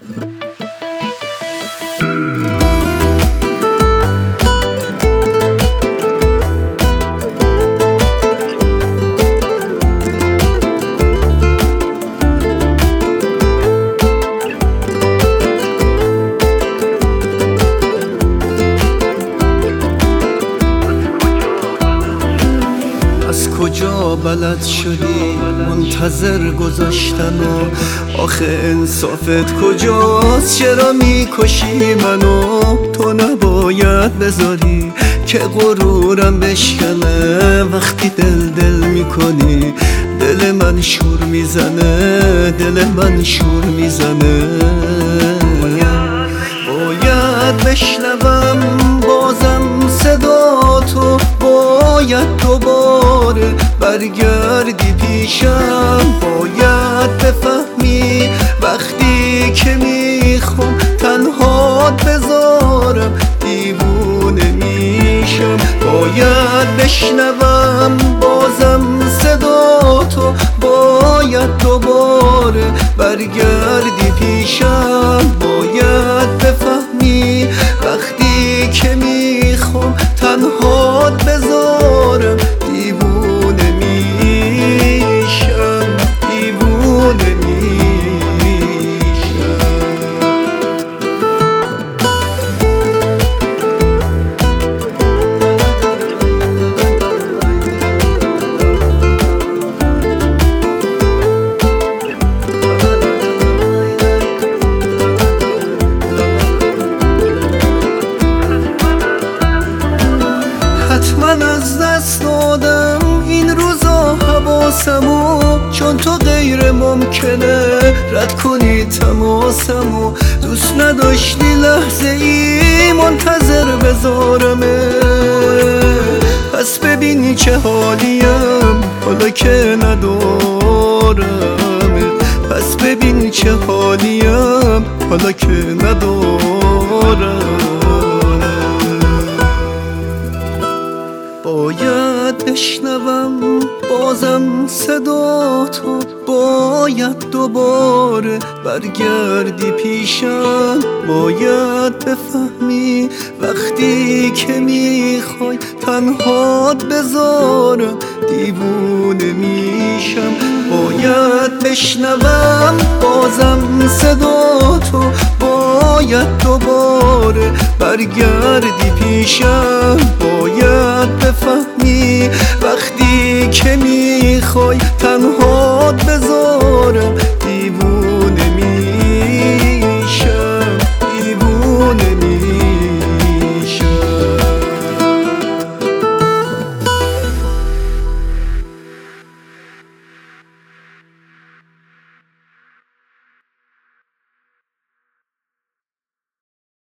کجا بلد شدی منتظر گذاشتن و آخه انصافت کجاست؟ چرا میکشی منو؟ تو نباید بذاری که غرورم بشکنه وقتی دل میکنی. دل من شور میزنه، دل من شور میزنه. باید بشنوم بازم صدا تو، باید دوباره برگردی پیشم. باید بفهمی وقتی که میخوام تنهات بذارم دیوونه میشم. باید بشنوم بازم صدا تو، باید دوباره برگردی پیشم. باید بفهمی وقتی که میخوام تنهات بذارم دیوونه میشم، دیوونه میشم. من از دست دادم این روزا حواسمو، چون تو غیر ممکنه رد کنی تماسمو. دوست نداشتی لحظه ای منتظر بذارمه، پس ببینی چه حالیم حالا که ندارمه. پس ببینی چه حالیم حالا که ندارم. باید بشنوم بازم صدا تو، باید دوباره برگردی پیشم. باید بفهمی وقتی که میخوای تنهات بذارم دیوونه میشم. باید بشنوم بازم صدا تو، باید دوباره برگردی پیشم. باید بفهمی وقتی